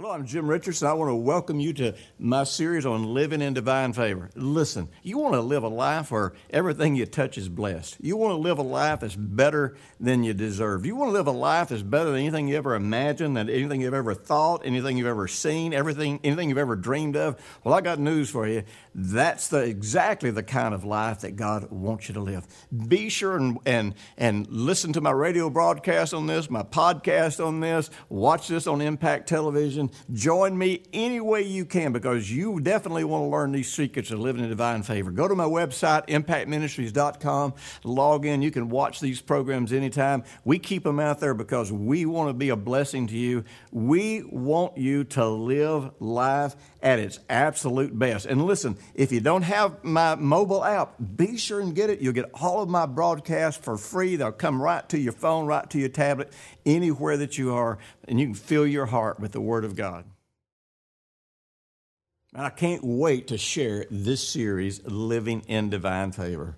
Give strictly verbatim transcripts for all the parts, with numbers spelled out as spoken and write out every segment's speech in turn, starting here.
Hello, I'm Jim Richardson. I want to welcome you to my series on living in divine favor. Listen, you want to live a life where everything you touch is blessed. You want to live a life that's better than you deserve. You want to live a life that's better than anything you ever imagined, than anything you've ever thought, anything you've ever seen, everything, anything you've ever dreamed of. Well, I got news for you. That's the exactly the kind of life that God wants you to live. Be sure and and and listen to my radio broadcast on this, my podcast on this. Watch this on Impact Television. Join me any way you can, because you definitely want to learn these secrets of living in divine favor. Go to my website, impact ministries dot com. Log in. You can watch these programs anytime. We keep them out there because we want to be a blessing to you. We want you to live life at its absolute best. And listen, if you don't have my mobile app, be sure and get it. You'll get all of my broadcasts for free. They'll come right to your phone, right to your tablet, anywhere that you are, and you can fill your heart with the Word of God. I can't wait to share this series, Living in Divine Favor.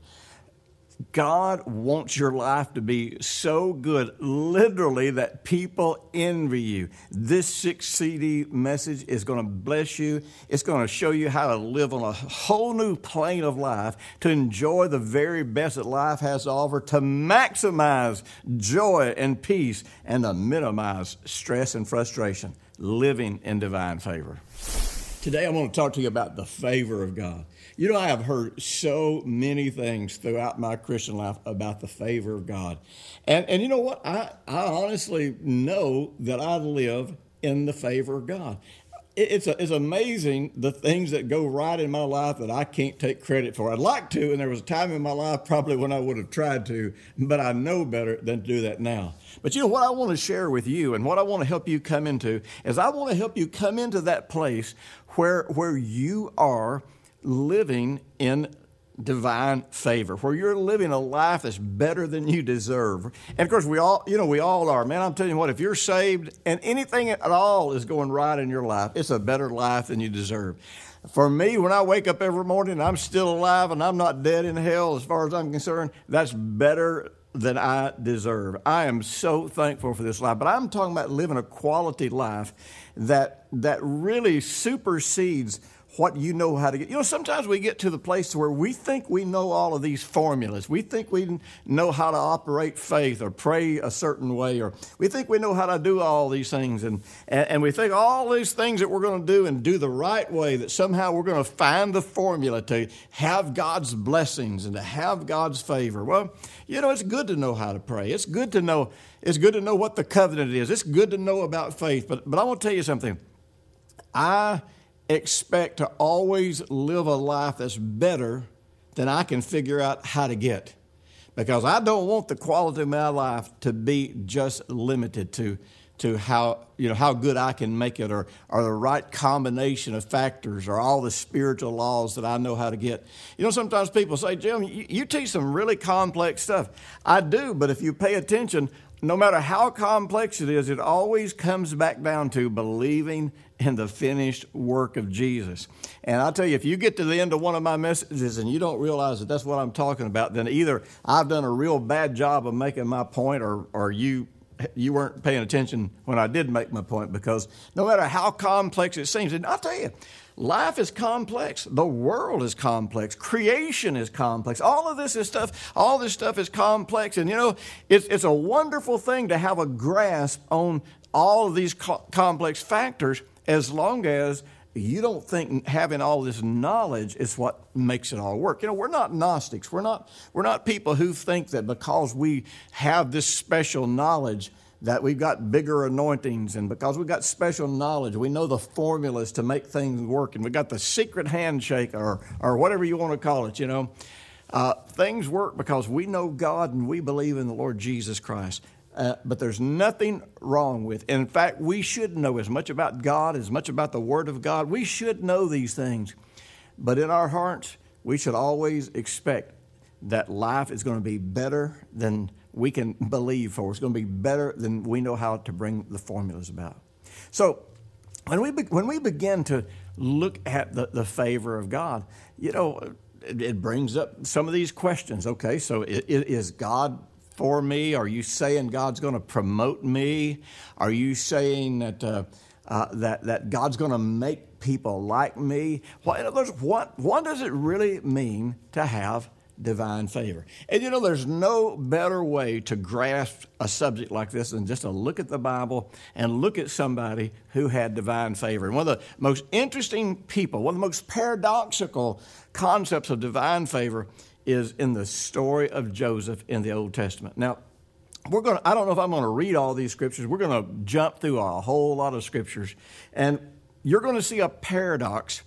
God wants your life to be so good, literally, that people envy you. This six C D message is going to bless you. It's going to show you how to live on a whole new plane of life, to enjoy the very best that life has to offer, to maximize joy and peace, and to minimize stress and frustration. Living in divine favor. Today I want to talk to you about the favor of God. You know, I have heard so many things throughout my Christian life about the favor of God. And and you know what? I, I honestly know that I live in the favor of God. It, it's, a, it's amazing the things that go right in my life that I can't take credit for. I'd like to, and there was a time in my life probably when I would have tried to, but I know better than to do that now. But you know what I want to share with you, and what I want to help you come into, is I want to help you come into that place where, where you are living in divine favor, where you're living a life that's better than you deserve. And of course, we all, you know, we all are. Man, I'm telling you what, if you're saved and anything at all is going right in your life, it's a better life than you deserve. For me, when I wake up every morning and I'm still alive and I'm not dead in hell, as far as I'm concerned, that's better than I deserve. I am so thankful for this life. But I'm talking about living a quality life that that really supersedes what you know how to get. You know, sometimes we get to the place where we think we know all of these formulas. We think we know how to operate faith or pray a certain way, or we think we know how to do all these things. And, and, and we think all these things that we're going to do and do the right way, that somehow we're going to find the formula to have God's blessings and to have God's favor. Well, you know, it's good to know how to pray. It's good to know, it's good to know what the covenant is. It's good to know about faith. But, but I want to tell you something. I expect to always live a life that's better than I can figure out how to get, because I don't want the quality of my life to be just limited to to how, you know, how good I can make it, or or the right combination of factors, or all the spiritual laws that I know how to get. You know, sometimes people say, Jim, you, you teach some really complex stuff. I do, but if you pay attention, no matter how complex it is, it always comes back down to believing in the finished work of Jesus. And I'll tell you, if you get to the end of one of my messages and you don't realize that that's what I'm talking about, then either I've done a real bad job of making my point, or, or you you weren't paying attention when I did make my point, because no matter how complex it seems, and I'll tell you, life is complex. The world is complex. Creation is complex. All of this is stuff, all this stuff is complex. And, you know, it's, it's a wonderful thing to have a grasp on all of these co- complex factors, as long as you don't think having all this knowledge is what makes it all work. You know, we're not Gnostics. We're not, we're not people who think that because we have this special knowledge that we've got bigger anointings, and because we've got special knowledge, we know the formulas to make things work, and we've got the secret handshake, or or whatever you want to call it, you know. Uh, things work because we know God and we believe in the Lord Jesus Christ. Uh, but there's nothing wrong with it. In fact, we should know as much about God, as much about the Word of God. We should know these things. But in our hearts, we should always expect that life is going to be better than we can believe for. It's going to be better than we know how to bring the formulas about. So when we be, when we begin to look at the, the favor of God, you know, it, it brings up some of these questions. Okay, so it, it, is God for me? Are you saying God's going to promote me? Are you saying that uh, uh, that, that God's going to make people like me. What, in other words, what, what does it really mean to have divine favor? And you know, there's no better way to grasp a subject like this than just to look at the Bible and look at somebody who had divine favor. And one of the most interesting people, one of the most paradoxical concepts of divine favor is in the story of Joseph in the Old Testament. Now, we're going to, I don't know if I'm going to read all these scriptures. We're going to jump through a whole lot of scriptures. And you're going to see a paradox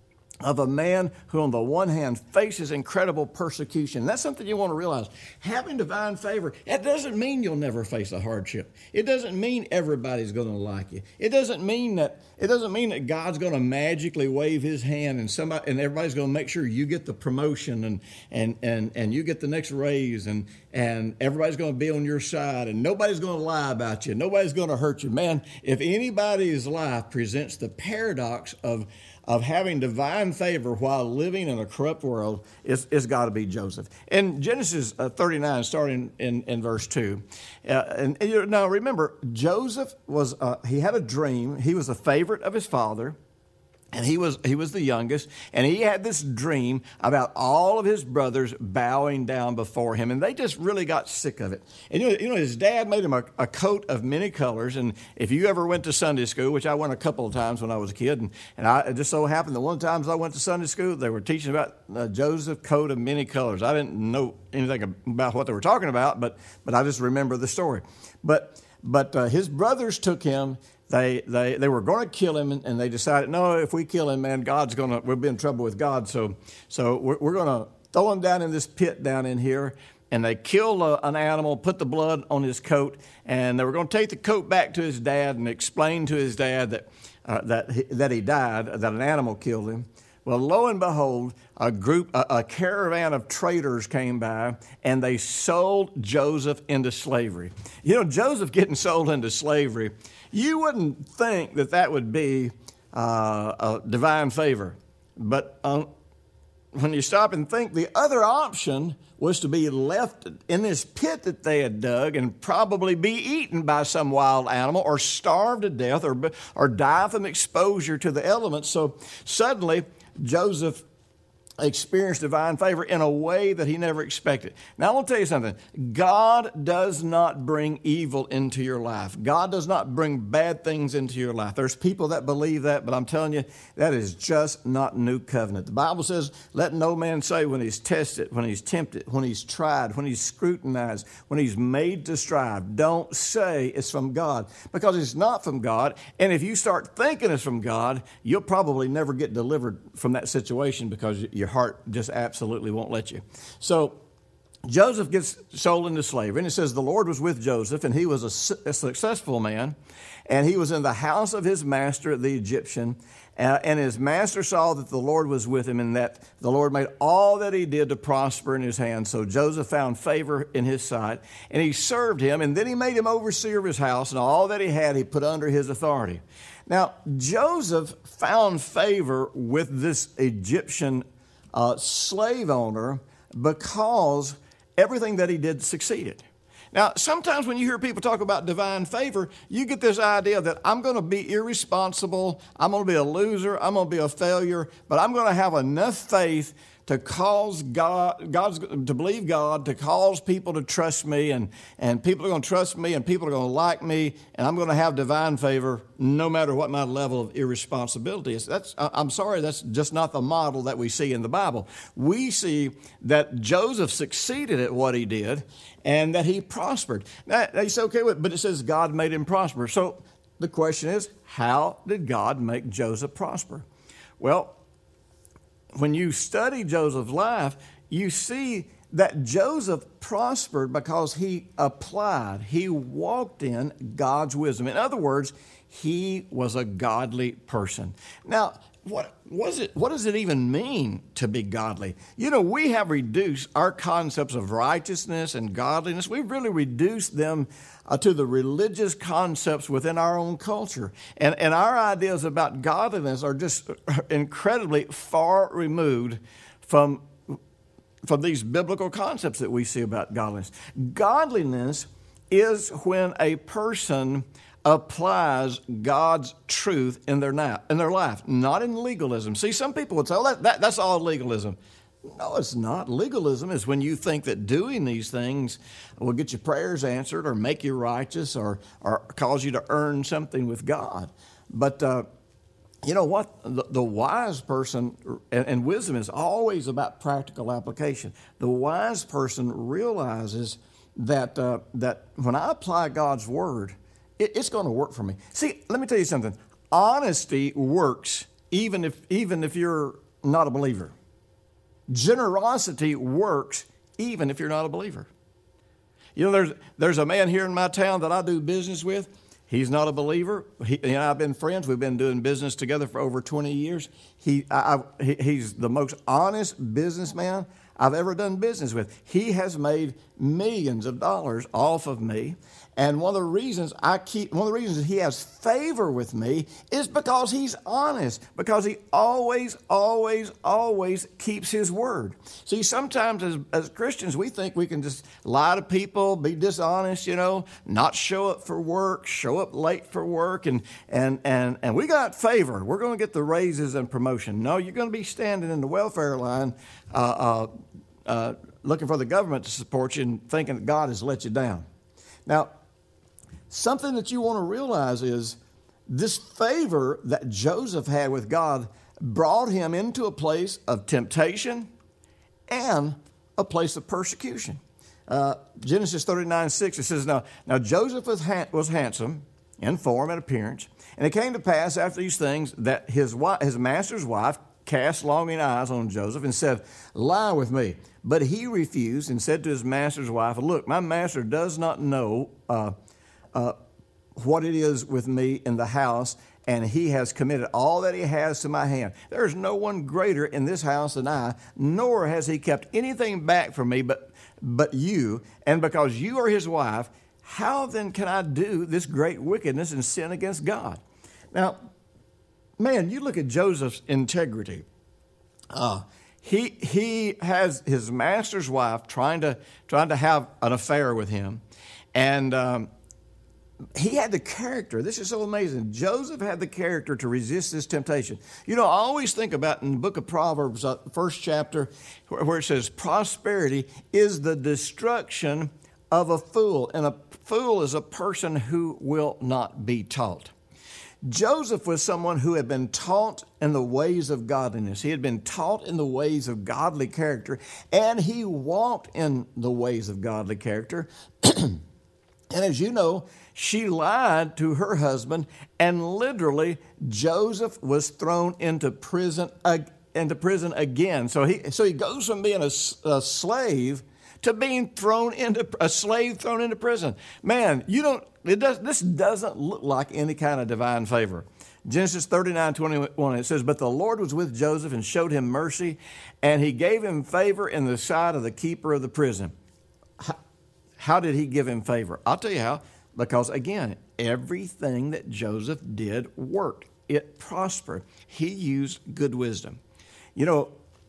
of a man who on the one hand faces incredible persecution. That's something you want to realize. Having divine favor, that doesn't mean you'll never face a hardship. It doesn't mean everybody's going to like you. It doesn't mean that it doesn't mean that God's going to magically wave his hand and somebody and everybody's going to make sure you get the promotion and and and and you get the next raise and and everybody's going to be on your side and nobody's going to lie about you. Nobody's going to hurt you. Man, if anybody's life presents the paradox of of having divine favor while living in a corrupt world, it's, it's got to be Joseph. In Genesis uh, thirty-nine, starting in, in verse two, uh, and, and you, now remember, Joseph was, uh, he had a dream. He was a favorite of his father. And he was he was the youngest, and he had this dream about all of his brothers bowing down before him, and they just really got sick of it. And you know, you know his dad made him a, a coat of many colors, and if you ever went to Sunday school, which I went a couple of times when I was a kid, and, and I, it just so happened that one of the times I went to Sunday school, they were teaching about uh, Joseph's coat of many colors. I didn't know anything about what they were talking about, but but I just remember the story. But but uh, his brothers took him. They they they were going to kill him, and they decided, no, if we kill him, man, God's going to, we'll be in trouble with God. So so we're, we're going to throw him down in this pit down in here. And they killed a, an animal, put the blood on his coat, and they were going to take the coat back to his dad and explain to his dad that uh, that he, that he died, that an animal killed him. Well, lo and behold, a group, a, a caravan of traders came by, and they sold Joseph into slavery. You know, Joseph getting sold into slavery, you wouldn't think that that would be uh, a divine favor. But um, when you stop and think, the other option was to be left in this pit that they had dug and probably be eaten by some wild animal or starve to death or, or die from exposure to the elements. So suddenly, Joseph experienced divine favor in a way that he never expected. Now, I want to tell you something. God does not bring evil into your life. God does not bring bad things into your life. There's people that believe that, but I'm telling you, that is just not New Covenant. The Bible says, let no man say when he's tested, when he's tempted, when he's tried, when he's scrutinized, when he's made to strive, don't say it's from God, because it's not from God. And if you start thinking it's from God, you'll probably never get delivered from that situation because you're your heart just absolutely won't let you. So Joseph gets sold into slavery, and it says the Lord was with Joseph, and he was a, a successful man, and he was in the house of his master, the Egyptian, uh, and his master saw that the Lord was with him, and that the Lord made all that he did to prosper in his hand. So Joseph found favor in his sight, and he served him, and then he made him overseer of his house, and all that he had he put under his authority. Now, Joseph found favor with this Egyptian Uh, slave owner because everything that he did succeeded. Now, sometimes when you hear people talk about divine favor, you get this idea that I'm going to be irresponsible, I'm going to be a loser, I'm going to be a failure, but I'm going to have enough faith to cause God, God's to believe God, to cause people to trust me, and, and people are going to trust me, and people are going to like me, and I'm going to have divine favor no matter what my level of irresponsibility is. That's, I'm sorry, that's just not the model that we see in the Bible. We see that Joseph succeeded at what he did, and that he prospered. Now, you say, okay, but it says God made him prosper. So the question is, how did God make Joseph prosper? Well, when you study Joseph's life, you see that Joseph prospered because he applied, he walked in God's wisdom. In other words, he was a godly person. Now, what was it? What does it even mean to be godly? You know, we have reduced our concepts of righteousness and godliness. We've really reduced them uh, to the religious concepts within our own culture. And, and our ideas about godliness are just incredibly far removed from, from these biblical concepts that we see about godliness. Godliness is when a person applies God's truth in their, na- in their life, not in legalism. See, some people would say, oh, that, that, that's all legalism. No, it's not. Legalism is when you think that doing these things will get your prayers answered or make you righteous or, or cause you to earn something with God. But uh, you know what? The, the wise person, and, and wisdom is always about practical application. The wise person realizes that uh, that when I apply God's word, it, it's going to work for me. See, let me tell you something. Honesty works even if even if you're not a believer. Generosity works even if you're not a believer. You know, there's there's a man here in my town that I do business with. He's not a believer. He and I've been friends. We've been doing business together for over twenty years. He, I, I, he he's the most honest businessman I've ever done business with. He has made millions of dollars off of me. And one of the reasons I keep, one of the reasons he has favor with me is because he's honest, because he always, always, always keeps his word. See, sometimes as, as Christians, we think we can just lie to people, be dishonest, you know, not show up for work, show up late for work, and and and, and we got favor. We're going to get the raises and promotion. No, you're going to be standing in the welfare line uh, uh, uh, looking for the government to support you and thinking that God has let you down. Now, something that you want to realize is this favor that Joseph had with God brought him into a place of temptation and a place of persecution. Uh, Genesis thirty-nine six, it says, Now, now Joseph was, ha- was handsome in form and appearance, and it came to pass after these things that his, wife, his master's wife cast longing eyes on Joseph and said, Lie with me. But he refused and said to his master's wife, Look, my master does not know uh, uh, what it is with me in the house, and he has committed all that he has to my hand. There is no one greater in this house than I, nor has he kept anything back from me but, but you. And because you are his wife, how then can I do this great wickedness and sin against God? Now, man, you look at Joseph's integrity. Uh, he he has his master's wife trying to trying to have an affair with him, and um, he had the character. This is so amazing. Joseph had the character to resist this temptation. You know, I always think about in the book of Proverbs, uh, first chapter, where, where it says, prosperity is the destruction of a fool, and a fool is a person who will not be taught. Joseph was someone who had been taught in the ways of godliness. He had been taught in the ways of godly character, and he walked in the ways of godly character. And as you know, she lied to her husband, and literally Joseph was thrown into prison uh, into prison again. So he so he goes from being a, a slave to being thrown into a slave thrown into prison. Man, you don't. It does. This doesn't look like any kind of divine favor. Genesis thirty-nine twenty-one, it says, But the Lord was with Joseph and showed him mercy, and he gave him favor in the sight of the keeper of the prison. How, how did he give him favor? I'll tell you how. Because, again, everything that Joseph did worked. It prospered. He used good wisdom. You know,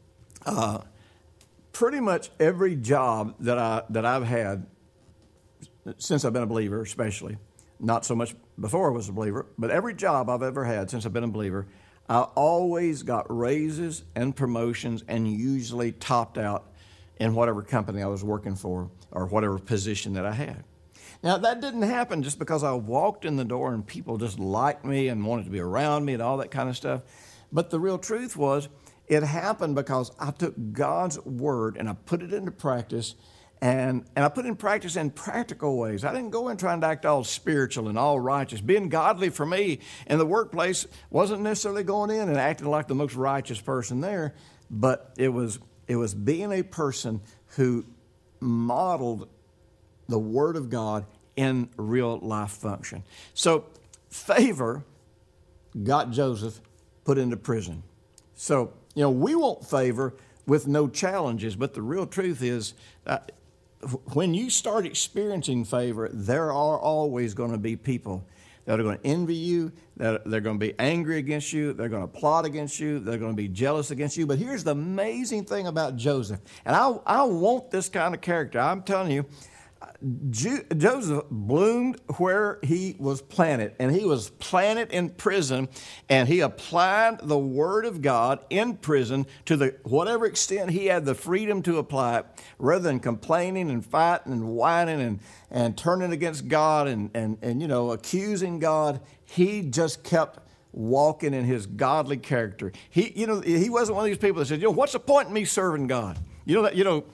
uh, pretty much every job that, I, that I've had, since I've been a believer especially, not so much before I was a believer, but every job I've ever had since I've been a believer, I always got raises and promotions and usually topped out in whatever company I was working for or whatever position that I had. Now, that didn't happen just because I walked in the door and people just liked me and wanted to be around me and all that kind of stuff. But the real truth was it happened because I took God's word and I put it into practice. And, and I put it in practice in practical ways. I didn't go in trying to act all spiritual and all righteous. Being godly for me in the workplace wasn't necessarily going in and acting like the most righteous person there, but it was it was being a person who modeled the Word of God in real life function. So favor got Joseph put into prison. So, you know, we want favor with no challenges, but the real truth is uh, when you start experiencing favor, there are always going to be people that are going to envy you, that they're going to be angry against you, they're going to plot against you, they're going to be jealous against you. But here's the amazing thing about Joseph, and I, I want this kind of character. I'm telling you, Ju- Joseph bloomed where he was planted, and he was planted in prison, and he applied the Word of God in prison to the whatever extent he had the freedom to apply it, rather than complaining and fighting and whining and, and turning against God and, and, and, you know, accusing God. He just kept walking in his godly character. He, you know, he wasn't one of these people that said, you know, what's the point in me serving God? You know that, you know,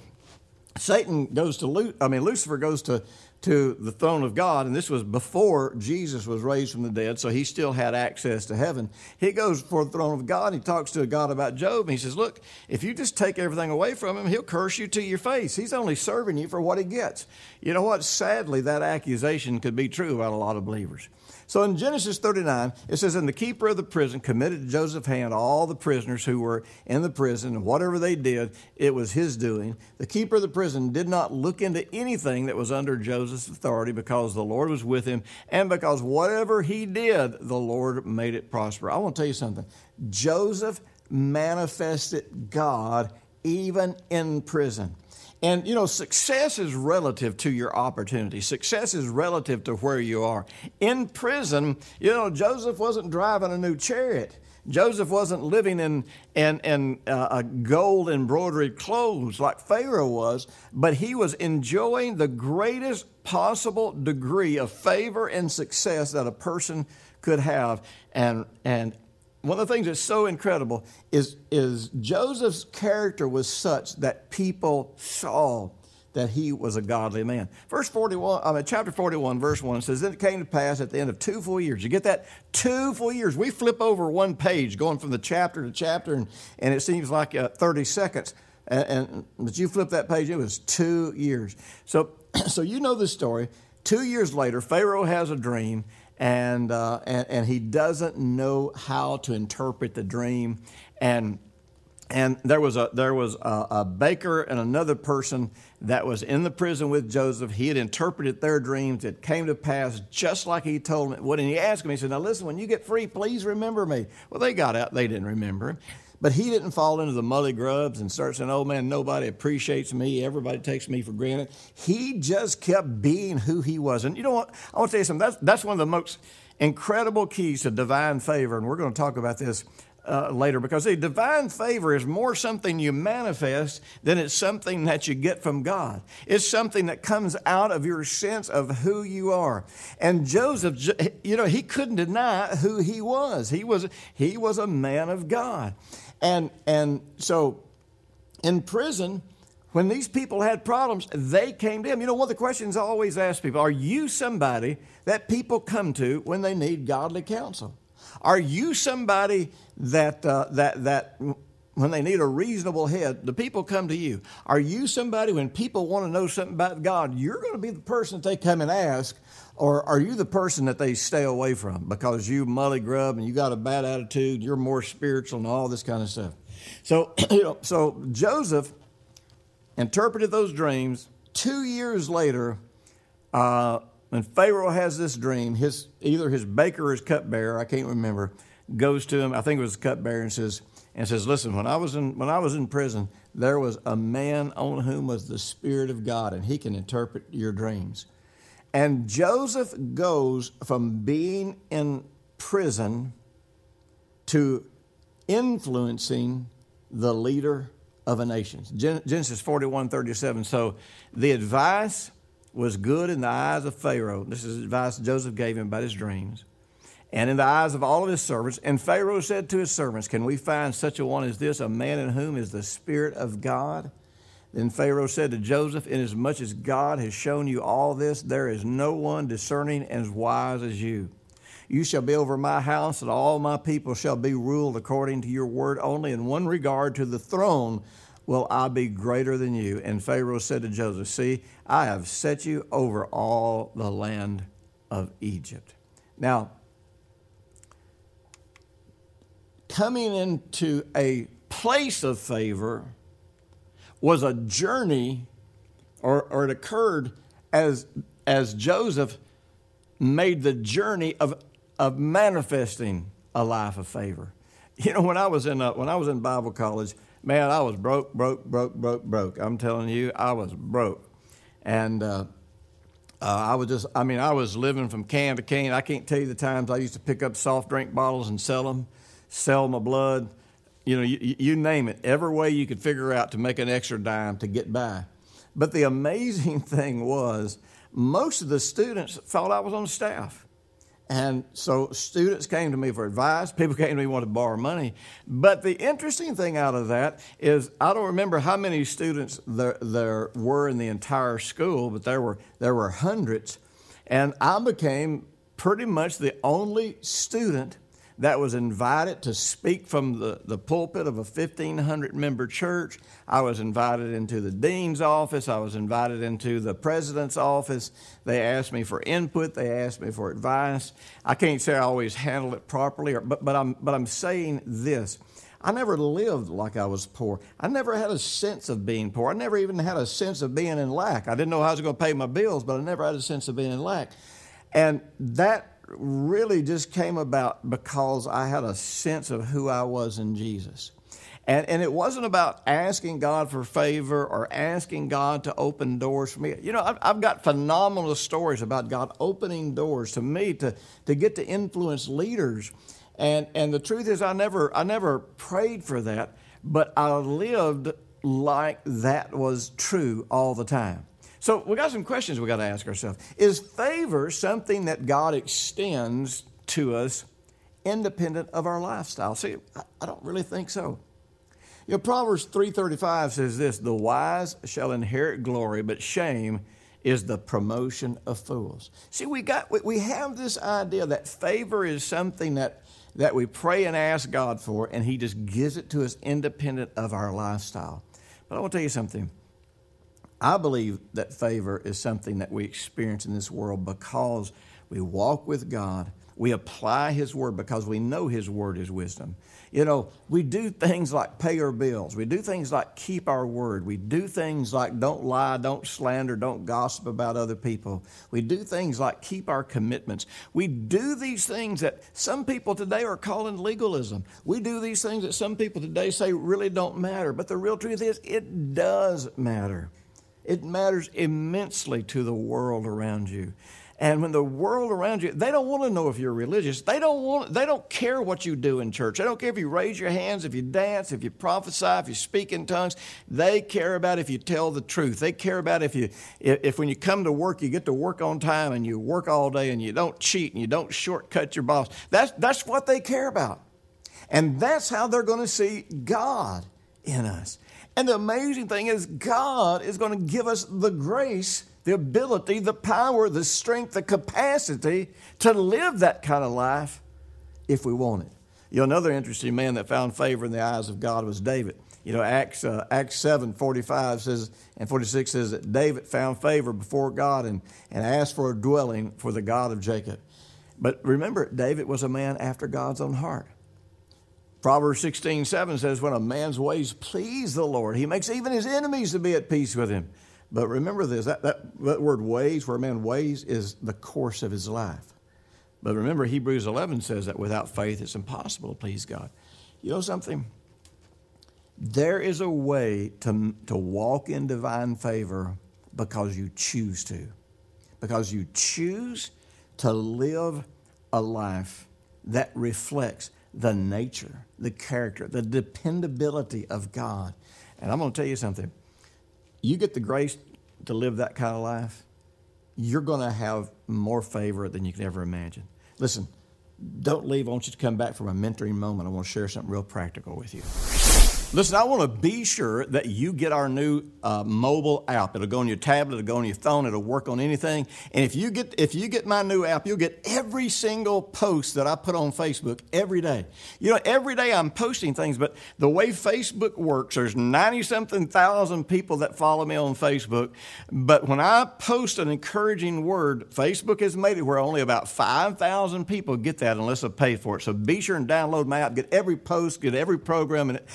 Satan goes to, Lu- I mean, Lucifer goes to, to the throne of God, and this was before Jesus was raised from the dead, so he still had access to heaven. He goes for the throne of God, and he talks to God about Job, and he says, look, if you just take everything away from him, he'll curse you to your face. He's only serving you for what he gets. You know what? Sadly, that accusation could be true about a lot of believers. So in Genesis thirty-nine, it says, and the keeper of the prison committed to Joseph's hand all the prisoners who were in the prison, and whatever they did, it was his doing. The keeper of the prison did not look into anything that was under Joseph's authority, because the Lord was with him, and because whatever he did, the Lord made it prosper. I want to tell you something. Joseph manifested God even in prison. And, you know, success is relative to your opportunity. Success is relative to where you are. In prison, you know, Joseph wasn't driving a new chariot. Joseph wasn't living in, in, in uh, gold embroidered clothes like Pharaoh was, but he was enjoying the greatest possible degree of favor and success that a person could have. And, and one of the things that's so incredible is, is Joseph's character was such that people saw that he was a godly man. Verse forty-one, I mean, chapter forty-one, verse one says, then it came to pass at the end of two full years. You get that? Two full years. We flip over one page going from the chapter to chapter, and, and it seems like uh, thirty seconds. And, and but you flip that page, it was two years. So, so you know this story. Two years later, Pharaoh has a dream. And, uh, and and he doesn't know how to interpret the dream, and and there was a there was a, a baker and another person that was in the prison with Joseph. He had interpreted their dreams. It came to pass just like he told them it would. And he asked him, he said, "Now listen, when you get free, please remember me." Well, they got out. They didn't remember him. But he didn't fall into the mully grubs and start saying, oh, man, nobody appreciates me. Everybody takes me for granted. He just kept being who he was. And you know what? I want to tell you something. That's, that's one of the most incredible keys to divine favor. And we're going to talk about this uh, later, because see, divine favor is more something you manifest than it's something that you get from God. It's something that comes out of your sense of who you are. And Joseph, you know, he couldn't deny who he was. He was, he was a man of God. And and so in prison, when these people had problems, they came to him. You know, one of the questions I always ask people, are you somebody that people come to when they need godly counsel? Are you somebody that uh, that that when they need a reasonable head, the people come to you? Are you somebody when people want to know something about God, you're going to be the person that they come and ask? Or are you the person that they stay away from because you mully grub and you got a bad attitude, you're more spiritual and all this kind of stuff? So, you know, so Joseph interpreted those dreams. Two years later, uh, when Pharaoh has this dream, his either his baker or his cupbearer, I can't remember, goes to him, I think it was the cupbearer, and says, and says, listen, when I was in when I was in prison, there was a man on whom was the Spirit of God, and he can interpret your dreams. And Joseph goes from being in prison to influencing the leader of a nation. Genesis forty-one thirty-seven. So the advice was good in the eyes of Pharaoh. This is advice Joseph gave him about his dreams. And in the eyes of all of his servants. And Pharaoh said to his servants, can we find such a one as this, a man in whom is the Spirit of God? Then Pharaoh said to Joseph, inasmuch as God has shown you all this, there is no one discerning and as wise as you. You shall be over my house, and all my people shall be ruled according to your word. Only in one regard, to the throne will I be greater than you. And Pharaoh said to Joseph, see, I have set you over all the land of Egypt. Now, coming into a place of favor was a journey, or, or it occurred as, as Joseph made the journey of, of manifesting a life of favor. You know, when I was in uh, when I was in Bible college, man, I was broke, broke, broke, broke, broke. I'm telling you, I was broke. And uh, Uh, I was just, I mean, I was living from can to can. I can't tell you the times I used to pick up soft drink bottles and sell them, sell my blood. You know, you, you name it. Every way you could figure out to make an extra dime to get by. But the amazing thing was, most of the students thought I was on staff. And so students came to me for advice. People came to me wanted to borrow money. But the interesting thing out of that is, I don't remember how many students there, there were in the entire school, but there were there were hundreds. And I became pretty much the only student that was invited to speak from the, the pulpit of a fifteen hundred member church. I was invited into the dean's office. I was invited into the president's office. They asked me for input. They asked me for advice. I can't say I always handled it properly, or, but, but, I'm, but I'm saying this. I never lived like I was poor. I never had a sense of being poor. I never even had a sense of being in lack. I didn't know how I was going to pay my bills, but I never had a sense of being in lack. And that really just came about because I had a sense of who I was in Jesus. And, and it wasn't about asking God for favor or asking God to open doors for me. You know, I've, I've got phenomenal stories about God opening doors to me to, to get to influence leaders. And, and the truth is, I never, I never prayed for that, but I lived like that was true all the time. So we got some questions we got to ask ourselves. Is favor something that God extends to us independent of our lifestyle? See, I don't really think so. You know, Proverbs three thirty-five says this: the wise shall inherit glory, but shame is the promotion of fools. See, we got we have this idea that favor is something that, that we pray and ask God for, and He just gives it to us independent of our lifestyle. But I want to tell you something. I believe that favor is something that we experience in this world because we walk with God. We apply His Word because we know His Word is wisdom. You know, we do things like pay our bills. We do things like keep our word. We do things like don't lie, don't slander, don't gossip about other people. We do things like keep our commitments. We do these things that some people today are calling legalism. We do these things that some people today say really don't matter. But the real truth is it does matter. It matters immensely to the world around you. And when the world around you, they don't want to know if you're religious. They don't want, they don't care what you do in church. They don't care if you raise your hands, if you dance, if you prophesy, if you speak in tongues. They care about if you tell the truth. They care about if you, if, if when you come to work, you get to work on time and you work all day and you don't cheat and you don't shortcut your boss. That's, that's what they care about. And that's how they're going to see God in us. And the amazing thing is God is going to give us the grace, the ability, the power, the strength, the capacity to live that kind of life if we want it. You know, another interesting man that found favor in the eyes of God was David. You know, Acts uh, Acts seven forty-five says and forty-six says that David found favor before God and, and asked for a dwelling for the God of Jacob. But remember, David was a man after God's own heart. Proverbs sixteen seven says, when a man's ways please the Lord, he makes even his enemies to be at peace with him. But remember this, that, that, that word ways, where a man weighs, is the course of his life. But remember, Hebrews eleven says that without faith, it's impossible to please God. You know something? There is a way to, to walk in divine favor because you choose to. Because you choose to live a life that reflects the nature, the character, the dependability of God. And I'm going to tell you something. You get the grace to live that kind of life, you're going to have more favor than you can ever imagine. Listen, don't leave. I want you to come back from a mentoring moment. I want to share something real practical with you. Listen, I want to be sure that you get our new uh, mobile app. It'll go on your tablet, it'll go on your phone, it'll work on anything. And if you get if you get my new app, you'll get every single post that I put on Facebook every day. You know, every day I'm posting things, but the way Facebook works, there's ninety-something thousand people that follow me on Facebook. But when I post an encouraging word, Facebook has made it where only about five thousand people get that unless I pay for it. So be sure and download my app, get every post, get every program, and take me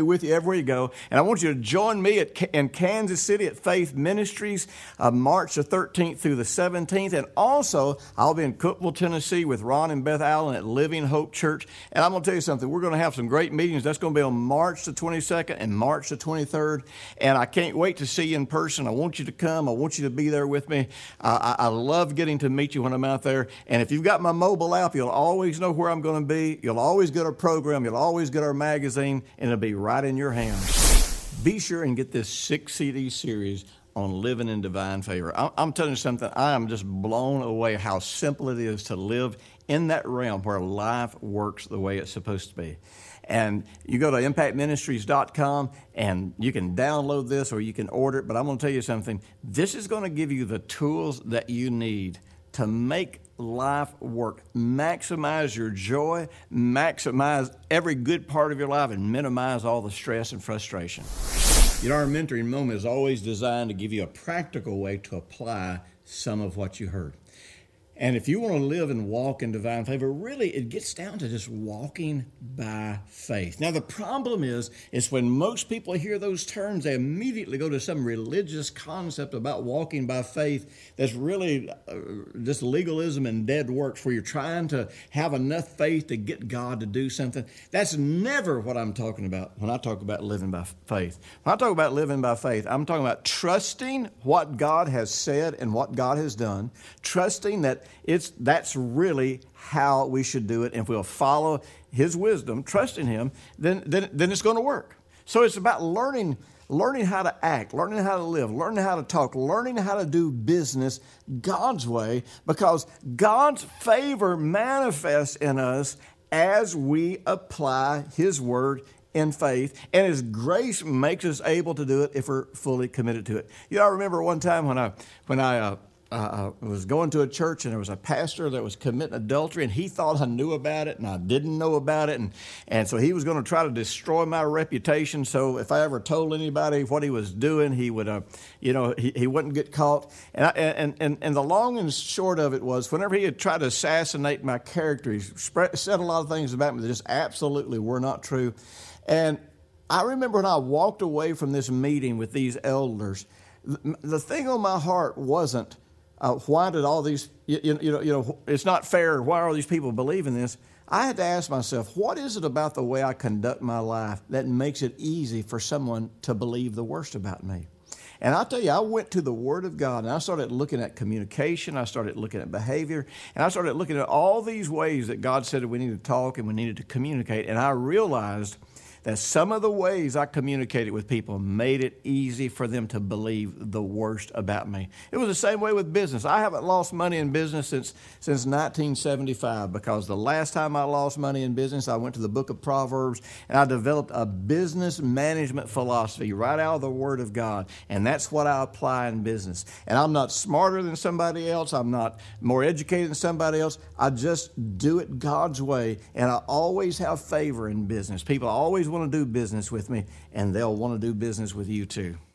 with you everywhere you go. And I want you to join me at, in Kansas City at Faith Ministries, uh, March the thirteenth through the seventeenth. And also, I'll be in Cookeville, Tennessee with Ron and Beth Allen at Living Hope Church. And I'm going to tell you something. We're going to have some great meetings. That's going to be on March the twenty-second and March the twenty-third. And I can't wait to see you in person. I want you to come. I want you to be there with me. Uh, I, I love getting to meet you when I'm out there. And if you've got my mobile app, you'll always know where I'm going to be. You'll always get our program. You'll always get our magazine, and it'll be right in your hands. Be sure and get this six C D series on living in divine favor. I'm, I'm telling you something. I am just blown away how simple it is to live in that realm where life works the way it's supposed to be. And you go to impact ministries dot com and you can download this or you can order it. But I'm going to tell you something. This is going to give you the tools that you need to make life work. Maximize your joy, maximize every good part of your life, and minimize all the stress and frustration. You know, our mentoring moment is always designed to give you a practical way to apply some of what you heard. And if you want to live and walk in divine favor, really it gets down to just walking by faith. Now, the problem is, is when most people hear those terms, they immediately go to some religious concept about walking by faith that's really uh, just legalism and dead works, where you're trying to have enough faith to get God to do something. That's never what I'm talking about when I talk about living by faith. When I talk about living by faith, I'm talking about trusting what God has said and what God has done, trusting that It's that's really how we should do it. And if we'll follow His wisdom, trusting Him, then, then, then it's going to work. So it's about learning, learning how to act, learning how to live, learning how to talk, learning how to do business God's way, because God's favor manifests in us as we apply His word in faith, and His grace makes us able to do it if we're fully committed to it. You know, I remember one time when I when I uh, Uh, I was going to a church, and there was a pastor that was committing adultery, and he thought I knew about it, and I didn't know about it, and, and so he was going to try to destroy my reputation. So if I ever told anybody what he was doing, he would, uh, you know, he, he wouldn't get caught. And, I, and and and the long and short of it was, whenever he had tried to assassinate my character, he spread, said a lot of things about me that just absolutely were not true. And I remember when I walked away from this meeting with these elders, the, the thing on my heart wasn't, Uh, why did all these, you, you know, you know, it's not fair. Why are all these people believing this? I had to ask myself, what is it about the way I conduct my life that makes it easy for someone to believe the worst about me? And I'll tell you, I went to the Word of God, and I started looking at communication. I started looking at behavior, and I started looking at all these ways that God said that we needed to talk and we needed to communicate. And I realized that some of the ways I communicated with people made it easy for them to believe the worst about me. It was the same way with business. I haven't lost money in business since since nineteen seventy-five, because the last time I lost money in business, I went to the book of Proverbs, and I developed a business management philosophy right out of the Word of God, and that's what I apply in business. And I'm not smarter than somebody else. I'm not more educated than somebody else. I just do it God's way, and I always have favor in business. People always want to do business with me, and they'll want to do business with you too.